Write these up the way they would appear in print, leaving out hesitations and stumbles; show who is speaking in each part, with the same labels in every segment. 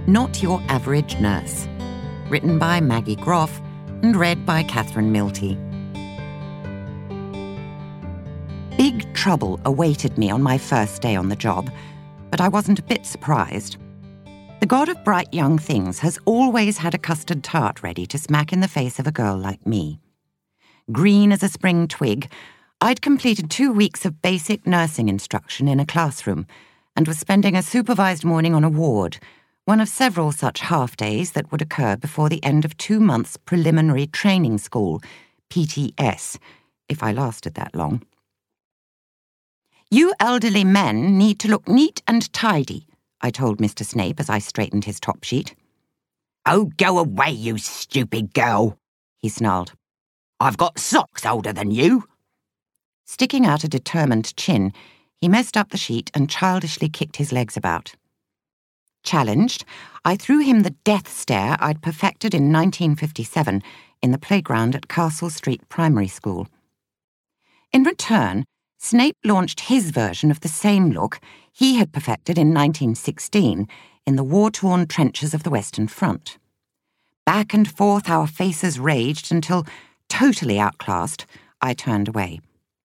Speaker 1: Not Your Average Nurse, written by Maggie Groff and read by Catherine Milty. Big trouble awaited me on my first day on the job, but I wasn't a bit surprised. The god of bright young things has always had a custard tart ready to smack in the face of a girl like me. Green as a spring twig, I'd completed 2 weeks of basic nursing instruction in a classroom and was spending a supervised morning on a ward, one of several such half-days that would occur before the end of 2 months' preliminary training school, PTS, if I lasted that long. "You elderly men need to look neat and tidy," I told Mr. Snape as I straightened his top sheet.
Speaker 2: "Oh, go away, you stupid girl," he snarled. "I've got socks older than you."
Speaker 1: Sticking out a determined chin, he messed up the sheet and childishly kicked his legs about. Challenged, I threw him the death stare I'd perfected in 1957 in the playground at Castle Street Primary School. In return, Snape launched his version of the same look he had perfected in 1916 in the war-torn trenches of the Western Front. Back and forth our faces raged until, totally outclassed, I turned away.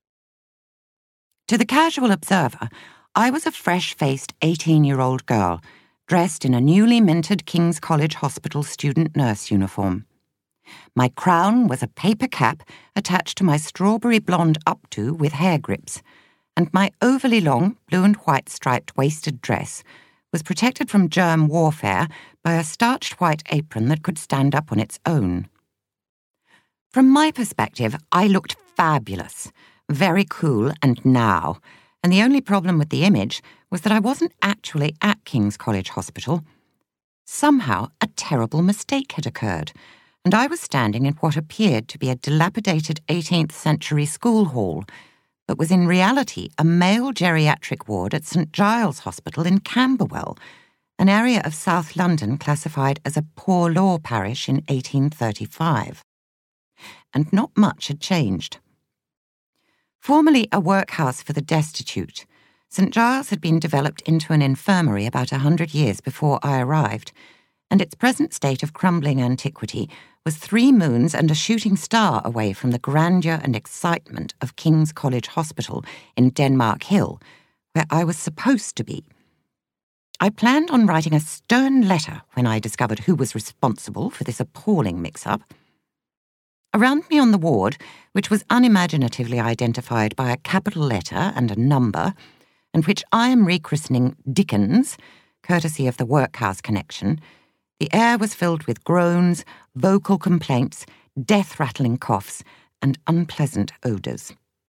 Speaker 1: To the casual observer, I was a fresh-faced 18-year-old girl, dressed in a newly minted King's College Hospital student nurse uniform. My crown was a paper cap attached to my strawberry blonde updo with hair grips, and my overly long blue and white striped waisted dress was protected from germ warfare by a starched white apron that could stand up on its own. From my perspective, I looked fabulous, very cool and now, and the only problem with the image was that I wasn't actually at King's College Hospital. Somehow, a terrible mistake had occurred, and I was standing in what appeared to be a dilapidated 18th century school hall, but was in reality a male geriatric ward at St Giles Hospital in Camberwell, an area of South London classified as a poor law parish in 1835. And not much had changed. Formerly a workhouse for the destitute, St Giles had been developed into an infirmary about 100 years before I arrived, and its present state of crumbling antiquity was 3 moons and a shooting star away from the grandeur and excitement of King's College Hospital in Denmark Hill, where I was supposed to be. I planned on writing a stern letter when I discovered who was responsible for this appalling mix-up. Around me on the ward, which was unimaginatively identified by a capital letter and a number, and which I am rechristening Dickens, courtesy of the workhouse connection, the air was filled with groans, vocal complaints, death-rattling coughs, and unpleasant odours.